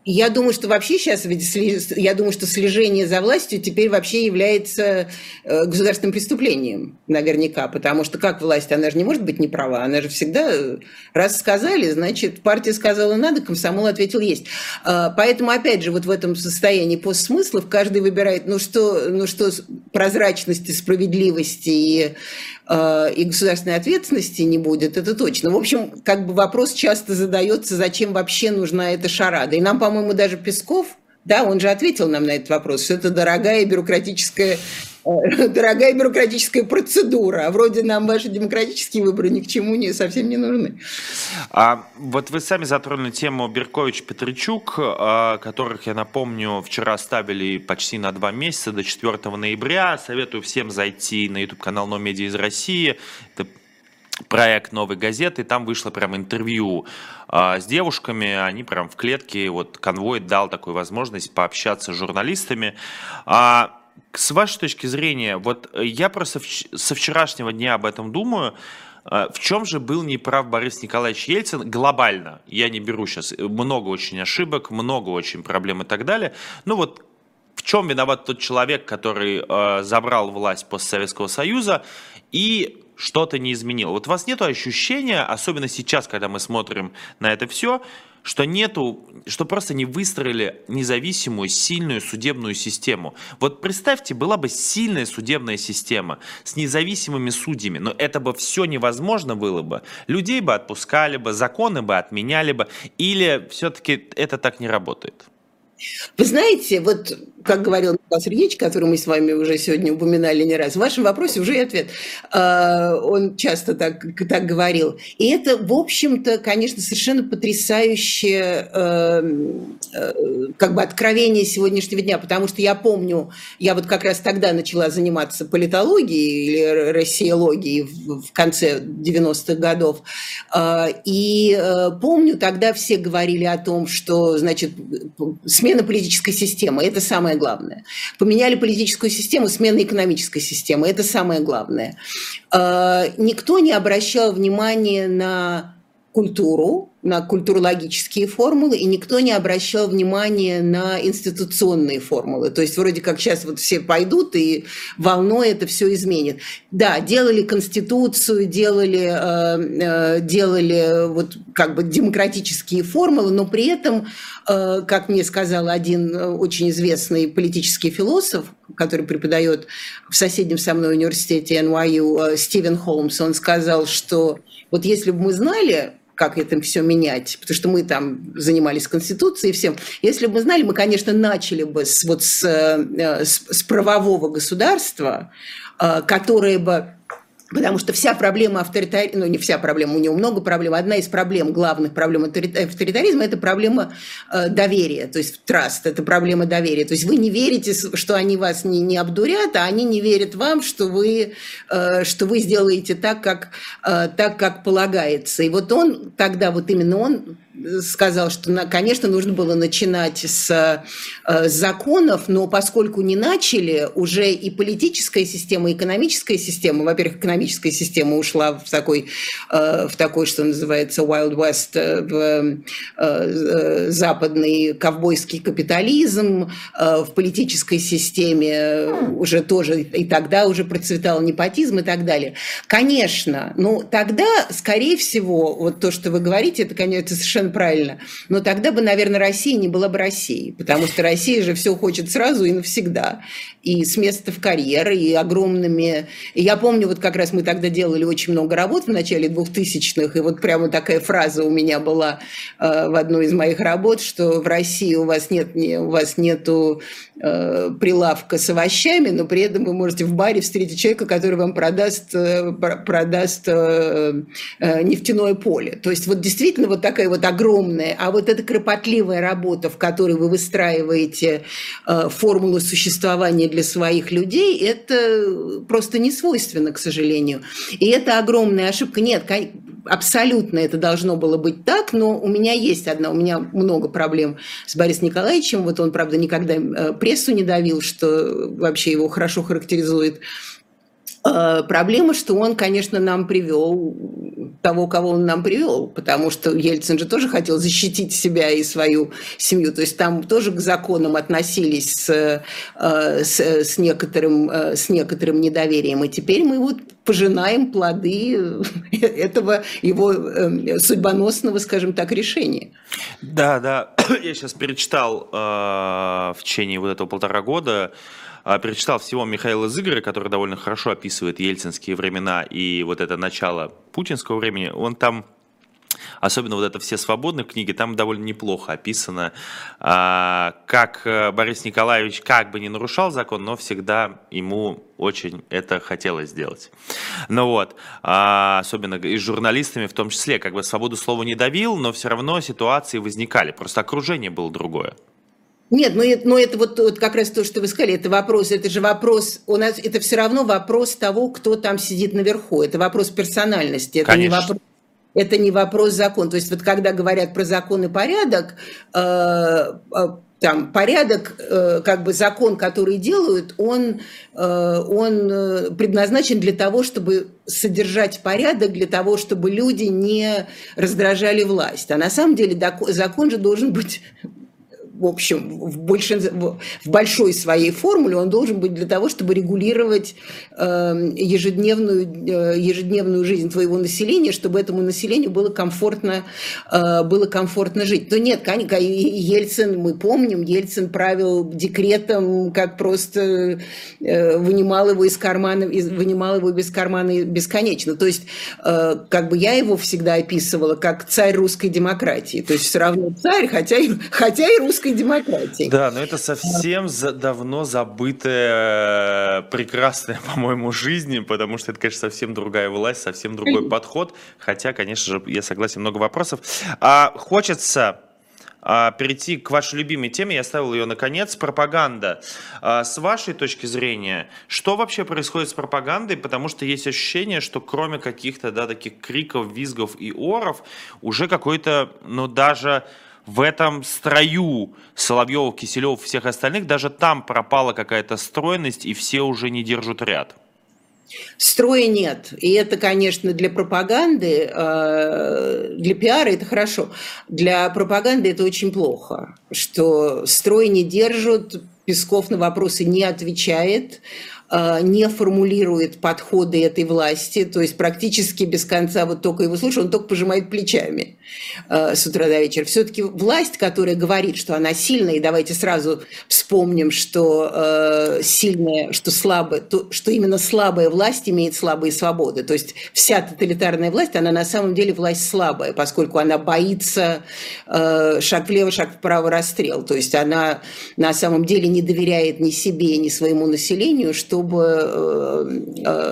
Я думаю, что вообще сейчас, я думаю, что слежение за властью теперь вообще является государственным преступлением, наверняка, потому что как власть, она же не может быть не права, она же всегда, раз сказали, значит, партия сказала надо, комсомол ответил есть. Поэтому, опять же, вот в этом состоянии постсмыслов каждый выбирает, ну что, ну что прозрачности, справедливости и и государственной ответственности не будет, это точно. В общем, как бы вопрос часто задается, зачем вообще нужна эта шарада. И нам, по-моему, даже Песков, да, он же ответил нам на этот вопрос, что это дорогая бюрократическая, дорогая бюрократическая процедура, а вроде нам ваши демократические выборы ни к чему не, совсем не нужны. А вот вы сами затронули тему Беркович-Петричук, которых, я напомню, вчера ставили почти на два месяца, до четвёртого ноября. Советую всем зайти на YouTube-канал «Но Медиа из России». Это проект «Новой газеты». Там вышло прям интервью а, с девушками. Они прям в клетке, вот конвой дал такую возможность пообщаться с журналистами. А, с вашей точки зрения, вот я просто со вчерашнего дня об этом думаю. В чем же был неправ Борис Николаевич Ельцин глобально? Я не беру сейчас много очень ошибок, много очень проблем и так далее. Ну вот в чем виноват тот человек, который э, забрал власть после Советского Союза и что-то не изменил? Вот у вас нет ощущения, особенно сейчас, когда мы смотрим на это все, что нету, что просто не выстроили независимую, сильную судебную систему. Вот представьте, была бы сильная судебная система с независимыми судьями, но это бы все невозможно было бы. Людей бы отпускали бы, законы бы отменяли бы, или все-таки это так не работает? Вы знаете, вот как говорил Николай Сергеевич, который мы с вами уже сегодня упоминали не раз, в вашем вопросе уже и ответ. Он часто так, так говорил. И это, в общем-то, конечно, совершенно потрясающее как бы откровение сегодняшнего дня, потому что я помню, я вот как раз тогда начала заниматься политологией или россиологией в конце девяностых годов, и помню, тогда все говорили о том, что, значит, смена политической системы – это самое главное. Поменяли политическую систему, смена экономической системы – это самое главное. Никто не обращал внимания на культуру, на культурологические формулы, и никто не обращал внимания на институционные формулы. То есть вроде как сейчас вот все пойдут и волной это все изменит. Да, делали конституцию, делали, делали вот как бы демократические формулы, но при этом, как мне сказал один очень известный политический философ, который преподает в соседнем со мной университете эн уай ю, Стивен Холмс, он сказал, что вот если бы мы знали, как это все менять, потому что мы там занимались Конституцией и всем. Если бы мы знали, мы, конечно, начали бы с, вот с, с, с правового государства, которое бы... Потому что вся проблема авторитаризма, ну не вся проблема, у него много проблем, одна из проблем, главных проблем авторитаризма – это проблема э, доверия, то есть траст, это проблема доверия. То есть вы не верите, что они вас не, не обдурят, а они не верят вам, что вы, э, что вы сделаете так как, э, так, как полагается. И вот он тогда, вот именно он сказал, что, конечно, нужно было начинать с, с законов, но поскольку не начали, уже и политическая система, и экономическая система, во-первых, экономическая система ушла в такой, в такой, что называется, Wild West, в западный ковбойский капитализм, в политической системе уже тоже, и тогда уже процветал непотизм и так далее. Конечно, но тогда, скорее всего, вот то, что вы говорите, это, конечно, совершенно правильно. Но тогда бы, наверное, Россия не была бы Россией, потому что Россия же все хочет сразу и навсегда. И с места в карьеры, и огромными... И я помню, вот как раз мы тогда делали очень много работ в начале двухтысячных, и вот прямо такая фраза у меня была э, в одной из моих работ, что в России у вас нет, не, у вас нету э, прилавка с овощами, но при этом вы можете в баре встретить человека, который вам продаст, э, продаст э, э, нефтяное поле. То есть вот действительно вот такая вот огромная, а вот эта кропотливая работа, в которой вы выстраиваете э, формулу существования для своих людей, это просто не свойственно, к сожалению. И это огромная ошибка. Нет, абсолютно это должно было быть так, но у меня есть одна, у меня много проблем с Борисом Николаевичем. Вот он, правда, никогда прессу не давил, что вообще его хорошо характеризует. Проблема, что он, конечно, нам привел того, кого он нам привел, потому что Ельцин же тоже хотел защитить себя и свою семью, то есть там тоже к законам относились с, с, с, некоторым, с некоторым недоверием, и теперь мы вот пожинаем плоды этого его судьбоносного, скажем так, решения. Да, да, я сейчас перечитал э, в течение вот этого полтора года, перечитал всего Михаила Зыгоря, который довольно хорошо описывает ельцинские времена и вот это начало путинского времени. Он там, особенно вот это «Все свободны» в книге, там довольно неплохо описано, как Борис Николаевич как бы не нарушал закон, но всегда ему очень это хотелось сделать. Ну вот, особенно и с журналистами в том числе, как бы свободу слова не давил, но все равно ситуации возникали, просто окружение было другое. Нет, но это, но это вот, вот как раз то, что вы сказали, это вопрос, это же вопрос, у нас это все равно вопрос того, кто там сидит наверху, это вопрос персональности, это не вопрос, это не вопрос закона. То есть вот когда говорят про закон и порядок, э, э, там порядок, э, как бы закон, который делают, он, э, он предназначен для того, чтобы содержать порядок, для того, чтобы люди не раздражали власть. А на самом деле закон же должен быть... В общем, в, большин... в большой своей формуле он должен быть для того, чтобы регулировать э, ежедневную, э, ежедневную жизнь твоего населения, чтобы этому населению было комфортно, э, было комфортно жить. То нет, конечно, Ельцин, мы помним, Ельцин правил декретом, как просто э, вынимал его из кармана, вынимал его из кармана бесконечно. То есть, э, как бы я его всегда описывала как царь русской демократии. То есть все равно царь, хотя и, хотя и русской демократии. Да, но это совсем за, давно забытая, прекрасная, по-моему, жизнь, потому что это, конечно, совсем другая власть, совсем другой подход. Хотя, конечно же, я согласен, много вопросов. А, хочется а, перейти к вашей любимой теме, я оставил ее наконец, пропаганда. А, с вашей точки зрения, что вообще происходит с пропагандой? Потому что есть ощущение, что кроме каких-то, да, таких криков, визгов и оров, уже какой-то, ну, даже... в этом строю Соловьев, Киселев, всех остальных, даже там пропала какая-то стройность, и все уже не держат ряд. Строя нет. И это, конечно, для пропаганды, для пиара это хорошо. Для пропаганды это очень плохо, что строй не держат, Песков на вопросы не отвечает, не формулирует подходы этой власти, то есть практически без конца вот только его слушаю, он только пожимает плечами с утра до вечера. Все-таки власть, которая говорит, что она сильная, и давайте сразу вспомним, что сильная, что слабая, то, что именно слабая власть имеет слабые свободы. То есть вся тоталитарная власть, она на самом деле власть слабая, поскольку она боится шаг влево, шаг вправо, расстрел. То есть она на самом деле не доверяет ни себе, ни своему населению, что чтобы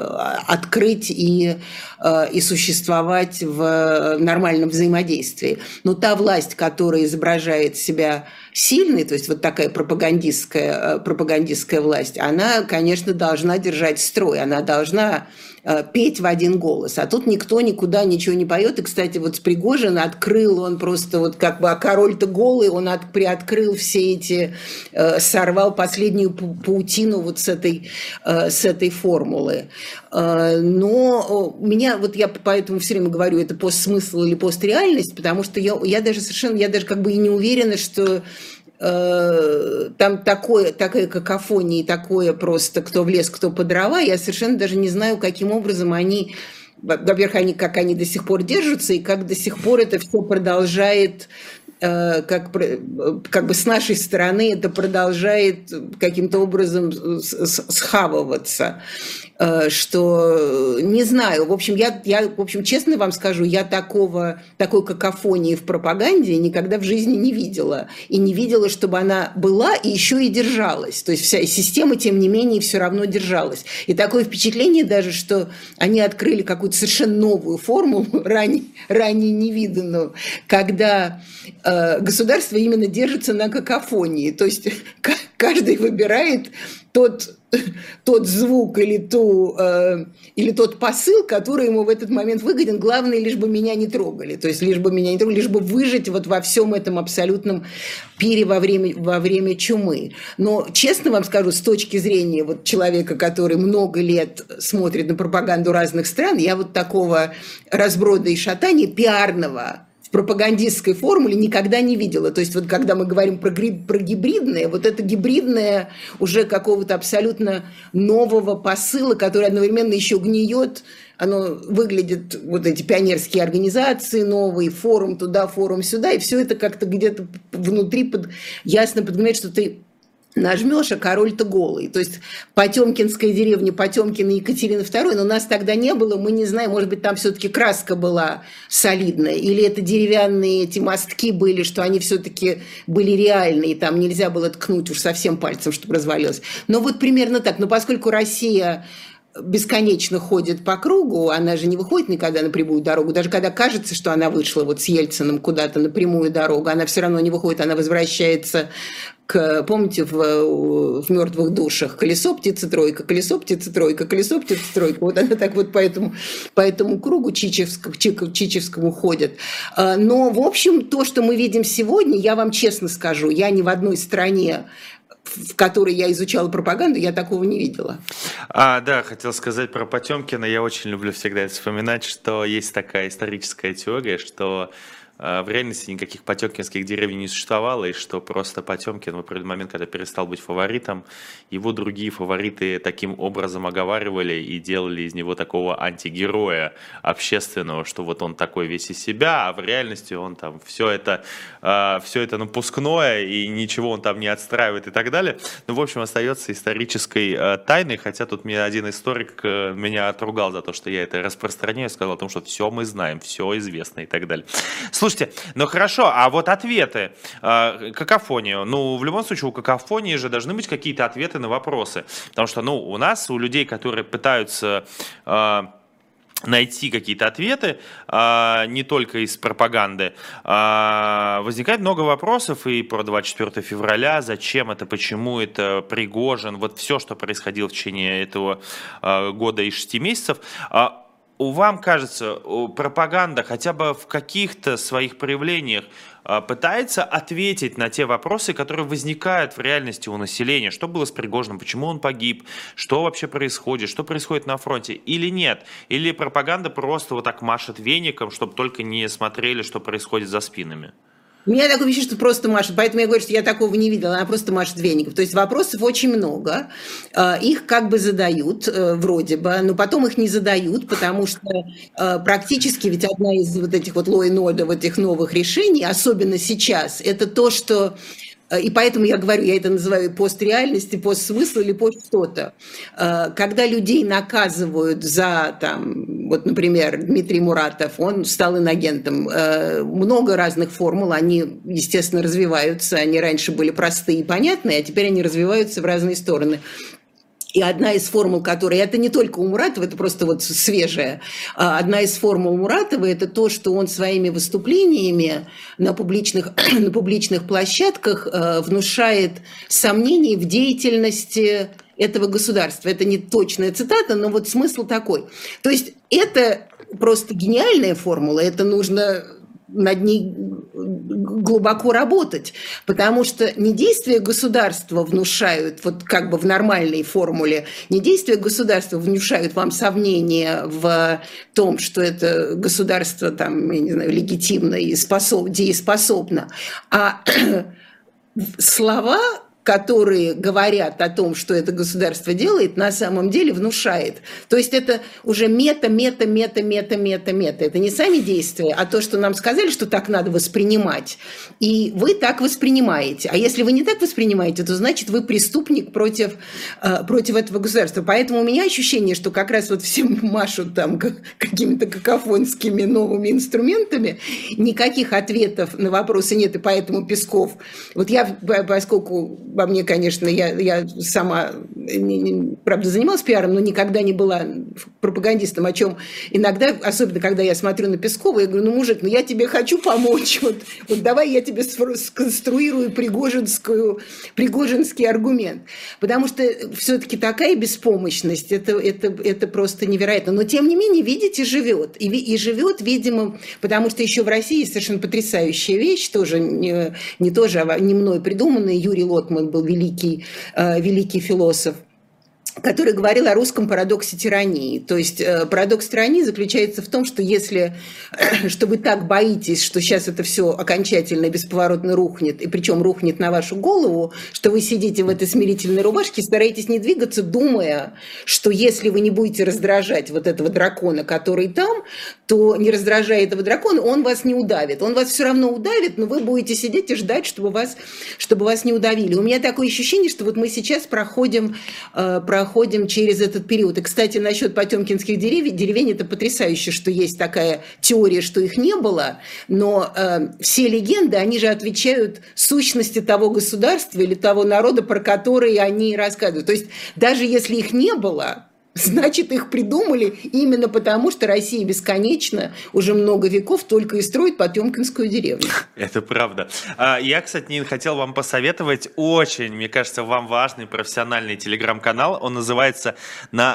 открыть и, и существовать в нормальном взаимодействии. Но та власть, которая изображает себя сильной, то есть вот такая пропагандистская, пропагандистская власть, она, конечно, должна держать строй, она должна петь в один голос. А тут никто никуда ничего не поет. И, кстати, вот с Пригожин открыл, он просто вот как бы, а король-то голый, он от, приоткрыл все эти, э, сорвал последнюю паутину вот с этой, э, с этой формулы. Э, но меня, вот я поэтому все время говорю, это постсмысл или постреальность, потому что я, я даже совершенно, я даже как бы и не уверена, что там такое, такая какофония и такое просто кто в лес, кто по дрова, я совершенно даже не знаю, каким образом они, во-первых, они, как они до сих пор держатся, и как до сих пор это все продолжает, как, как бы с нашей стороны это продолжает каким-то образом схавываться. Что не знаю, в общем, я, я, в общем, честно вам скажу, я такого, такой какофонии в пропаганде никогда в жизни не видела. И не видела, чтобы она была и еще и держалась. То есть вся система, тем не менее, все равно держалась. И такое впечатление даже, что они открыли какую-то совершенно новую формулу, ранее, ранее невиданную, когда э, государство именно держится на какофонии. То есть каждый выбирает тот, тот звук или, ту, э, или тот посыл, который ему в этот момент выгоден. Главное, лишь бы меня не трогали. То есть лишь бы меня не трогали, лишь бы выжить вот во всем этом абсолютном пире во время, во время чумы. Но, честно вам скажу, с точки зрения вот человека, который много лет смотрит на пропаганду разных стран, я вот такого разброда и шатания пиарного пропагандистской формуле никогда не видела. То есть вот когда мы говорим про, про гибридное, вот это гибридное уже какого-то абсолютно нового посыла, который одновременно еще гниет, оно выглядит, вот эти пионерские организации новые, форум туда, форум сюда, и все это как-то где-то внутри под, ясно подгоняет, что ты нажмешь, а король-то голый. То есть Потемкинская деревня, Потемкин и Екатерина вторая, но нас тогда не было, мы не знаем, может быть, там все-таки краска была солидная, или это деревянные эти мостки были, что они все-таки были реальные, там нельзя было ткнуть уж совсем пальцем, чтобы развалилось. Но вот примерно так. Но поскольку Россия бесконечно ходит по кругу, она же не выходит никогда на прямую дорогу, даже когда кажется, что она вышла вот с Ельциным куда-то на прямую дорогу, она все равно не выходит, она возвращается к, помните, в, в «Мертвых душах» колесо, птица, тройка, колесо, птица, тройка, колесо, птица, тройка. Вот она так вот по этому, по этому кругу чичевскому, чичевскому ходит. Но, в общем, то, что мы видим сегодня, я вам честно скажу, я ни в одной стране, в которой я изучала пропаганду, я такого не видела. А, да, хотел сказать про Потемкина. Я очень люблю всегда это вспоминать, что есть такая историческая теория, что в реальности никаких потемкинских деревень не существовало, и что просто Потемкин в определенный момент, когда перестал быть фаворитом, его другие фавориты таким образом оговаривали и делали из него такого антигероя общественного, что вот он такой весь из себя, а в реальности он там все это, все это напускное, и ничего он там не отстраивает и так далее. Ну, в общем, остается исторической тайной, хотя тут мне один историк меня отругал за то, что я это распространяю, сказал о том, что все мы знаем, все известно и так далее. Слушайте, ну хорошо, а вот ответы, э, какофонию, ну в любом случае у какофонии же должны быть какие-то ответы на вопросы, потому что, ну, у нас, у людей, которые пытаются э, найти какие-то ответы, э, не только из пропаганды, э, возникает много вопросов и про двадцать четвёртого февраля, зачем это, почему это, Пригожин, вот все, что происходило в течение этого э, года и шести месяцев. Э, Вам кажется, пропаганда хотя бы в каких-то своих проявлениях пытается ответить на те вопросы, которые возникают в реальности у населения? Что было с Пригожиным, почему он погиб, что вообще происходит, что происходит на фронте, или нет? Или пропаганда просто вот так машет веником, чтобы только не смотрели, что происходит за спинами? У меня такое ощущение, что просто машет, поэтому я говорю, что я такого не видела, она просто машет веников. То есть вопросов очень много, их как бы задают вроде бы, но потом их не задают, потому что практически ведь одна из вот этих вот law and order, вот этих новых решений, особенно сейчас, это то, что... И поэтому я говорю, я это называю постреальность, постсмысл или пост что-то. Когда людей наказывают за, там, вот, например, Дмитрий Муратов, он стал инагентом. Много разных формул, они, естественно, развиваются. Они раньше были простые и понятные, а теперь они развиваются в разные стороны. И одна из формул, которая, это не только у Муратова, это просто вот свежая, одна из формул Муратова, это то, что он своими выступлениями на публичных, на публичных площадках внушает сомнения в деятельности этого государства. Это не точная цитата, но вот смысл такой. То есть это просто гениальная формула, это нужно... над ней глубоко работать, потому что не действия государства внушают, вот как бы в нормальной формуле, не действия государства внушают вам сомнения в том, что это государство там, я не знаю, легитимно и способ, дееспособно, а слова, которые говорят о том, что это государство делает, на самом деле внушает. То есть это уже мета, мета, мета, мета, мета, мета. Это не сами действия, а то, что нам сказали, что так надо воспринимать. И вы так воспринимаете. А если вы не так воспринимаете, то значит вы преступник против, против этого государства. Поэтому у меня ощущение, что как раз вот все машут там какими-то какофонскими новыми инструментами, никаких ответов на вопросы нет, и поэтому Песков... Вот я, поскольку во мне, конечно, я, я сама правда, занималась пиаром, но никогда не была пропагандистом, о чем иногда, особенно когда я смотрю на Пескова, я говорю, ну, мужик, ну, я тебе хочу помочь, вот, вот давай я тебе сконструирую пригожинскую, пригожинский аргумент. Потому что все-таки такая беспомощность, это, это, это просто невероятно. Но, тем не менее, видите, живет. И, и живет, видимо, потому что еще в России есть совершенно потрясающая вещь, тоже не, не тоже, а не мной придуманная. Юрий Лотман был великий, э, великий философ, который говорил о русском парадоксе тирании. То есть парадокс тирании заключается в том, что если, что вы так боитесь, что сейчас это все окончательно и бесповоротно рухнет, и причем рухнет на вашу голову, что вы сидите в этой смирительной рубашке, стараетесь не двигаться, думая, что если вы не будете раздражать вот этого дракона, который там, то не раздражая этого дракона, он вас не удавит. Он вас все равно удавит, но вы будете сидеть и ждать, чтобы вас, чтобы вас не удавили. У меня такое ощущение, что вот мы сейчас проходим, проходим проходим через этот период. И, кстати, насчет потемкинских деревень, деревень это потрясающе, что есть такая теория, что их не было, но э, все легенды, они же отвечают сущности того государства или того народа, про который они рассказывают. То есть даже если их не было, значит, их придумали именно потому, что Россия бесконечно уже много веков только и строит Потемкинскую деревню. Это правда. Я, кстати, Нин, хотел вам посоветовать очень, мне кажется, вам важный профессиональный телеграм-канал. Он называется «На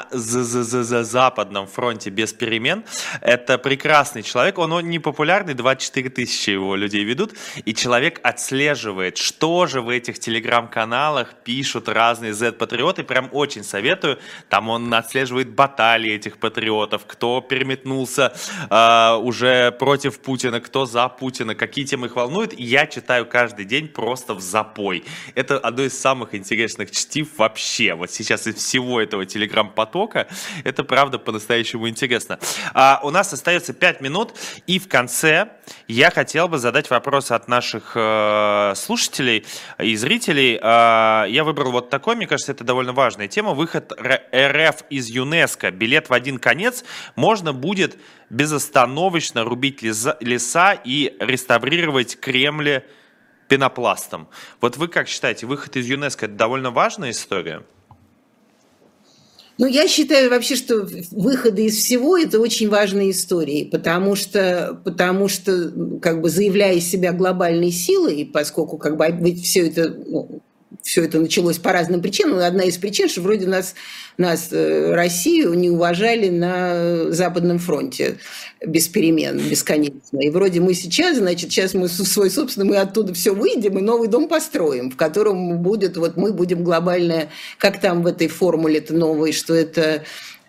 западном фронте без перемен». Это прекрасный человек. Он не популярный, двадцать четыре тысячи его людей ведут. И человек отслеживает, что же в этих телеграм-каналах пишут разные зет-патриоты. Прям очень советую. Там он на отслеживает баталии этих патриотов, кто переметнулся э, уже против Путина, кто за Путина, какие темы их волнуют. И я читаю каждый день просто в запой. Это одно из самых интересных чтив вообще. Вот сейчас из всего этого телеграм-потока это правда по-настоящему интересно. А, у нас остается пять минут, и в конце я хотел бы задать вопрос от наших э, слушателей и зрителей. Э, я выбрал вот такой, мне кажется, это довольно важная тема. Выход РФ из из ЮНЕСКО. Билет в один конец. Можно будет безостановочно рубить леса, леса и реставрировать Кремль пенопластом. Вот вы как считаете, выход из ЮНЕСКО — это довольно важная история? Ну, я считаю вообще, что выходы из всего – это очень важные истории, потому что, потому что как бы заявляя себя глобальной силой, поскольку как бы все это... Ну, все это началось по разным причинам. Одна из причин, что вроде нас, нас, Россию, не уважали на Западном фронте без перемен, бесконечно. И вроде мы сейчас, значит, сейчас мы свой собственный, мы оттуда все выйдем и новый дом построим, в котором будет, вот мы будем глобальная, как там в этой формуле-то новой, что это...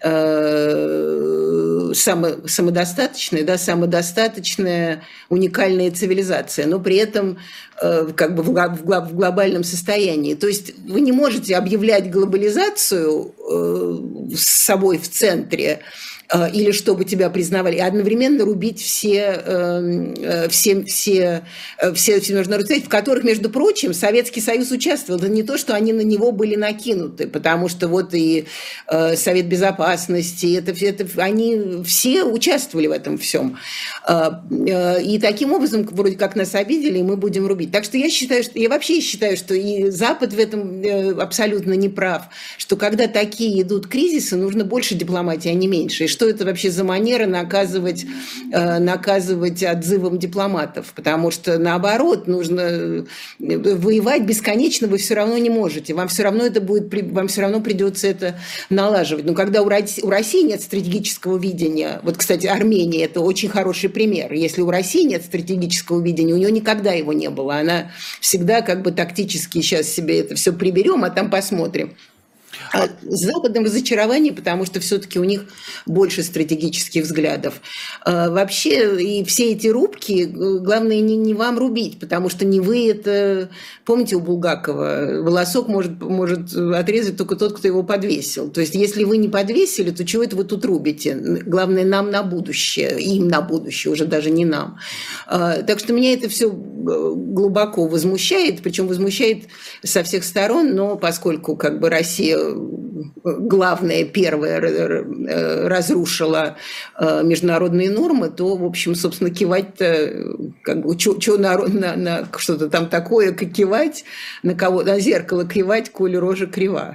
Само, самодостаточная, да, самодостаточная уникальная цивилизация, но при этом э, как бы в, в, в глобальном состоянии. То есть вы не можете объявлять глобализацию э, с собой в центре э, или чтобы тебя признавали, и одновременно рубить все, э, все, все, все, все международные союзы, в которых, между прочим, Советский Союз участвовал. Это не то, что они на него были накинуты, потому что вот и э, Совет Безопасности, это, это, они все участвовали в этом всем. И таким образом, вроде как нас обидели, и мы будем рубить. Так что я считаю, что я вообще считаю, что и Запад в этом абсолютно не прав, что когда такие идут кризисы, нужно больше дипломатии, а не меньше. И что это вообще за манера наказывать, наказывать отзывом дипломатов? Потому что наоборот, нужно воевать бесконечно, вы все равно не можете. Вам все равно это будет, вам все равно придется это налаживать. Но когда у России нет стратегического видения, вот, кстати, Армения – это очень хороший пример. Если у России нет стратегического видения, у нее никогда его не было. Она всегда как бы тактически сейчас себе это все приберем, а там посмотрим. А с Западом разочарование, потому что все-таки у них больше стратегических взглядов. А вообще, и все эти рубки, главное не, не вам рубить, потому что не вы это... Помните у Булгакова, волосок может, может отрезать только тот, кто его подвесил. То есть, если вы не подвесили, то чего это вы тут рубите? Главное, нам на будущее, им на будущее, уже даже не нам. А, так что меня это все глубоко возмущает, причем возмущает со всех сторон, но поскольку как бы Россия главное, первое, разрушила международные нормы, то, в общем, собственно, кивать-то, как бы, что на, на, на что-то там такое, как кивать, на кого, на зеркало кивать, коли рожа крива.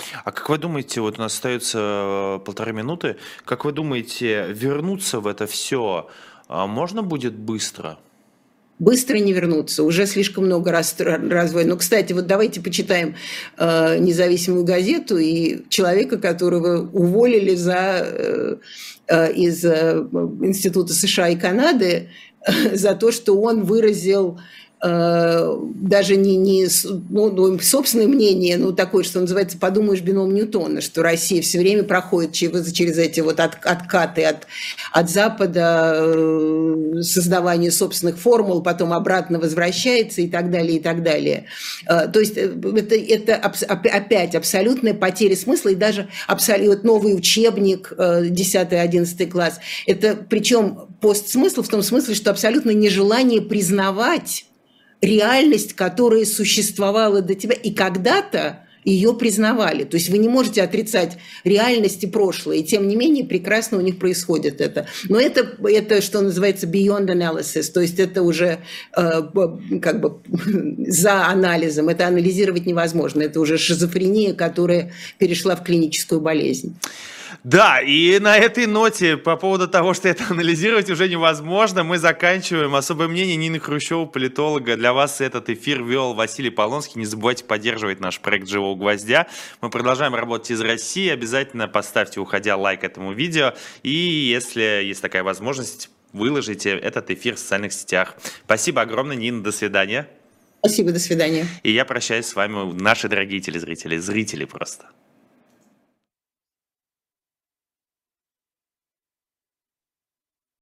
А как вы думаете, вот у нас остается полторы минуты, как вы думаете, вернуться в это все можно будет быстро? Быстро не вернуться, уже слишком много раз развоя. Но, кстати, вот давайте почитаем э, независимую газету и человека, которого уволили за, э, из э, Института США и Канады э, за то, что он выразил э, даже не, не ну, собственное мнение, но такое, что называется, подумаешь, бином Ньютона, что Россия все время проходит через, через эти вот от, откаты от, от Запада, э, создавание собственных формул, потом обратно возвращается и так далее, и так далее. Э, то есть это, это абс, опять абсолютная потеря смысла, и даже абсолютно новый учебник, э, десятый-одиннадцатый класс. Это причем постсмысл в том смысле, что абсолютно нежелание признавать реальность, которая существовала до тебя, и когда-то ее признавали. То есть вы не можете отрицать реальность и прошлое, и тем не менее прекрасно у них происходит это. Но это, это что называется beyond analysis, то есть это уже э, как бы за анализом, это анализировать невозможно, это уже шизофрения, которая перешла в клиническую болезнь. Да, и на этой ноте по поводу того, что это анализировать уже невозможно, мы заканчиваем. Особое мнение Нины Хрущевой, политолога. Для вас этот эфир вел Василий Полонский. Не забывайте поддерживать наш проект «Живого гвоздя». Мы продолжаем работать из России. Обязательно поставьте, уходя, лайк этому видео. И если есть такая возможность, выложите этот эфир в социальных сетях. Спасибо огромное, Нина. До свидания. Спасибо, до свидания. И я прощаюсь с вами, наши дорогие телезрители, зрители просто.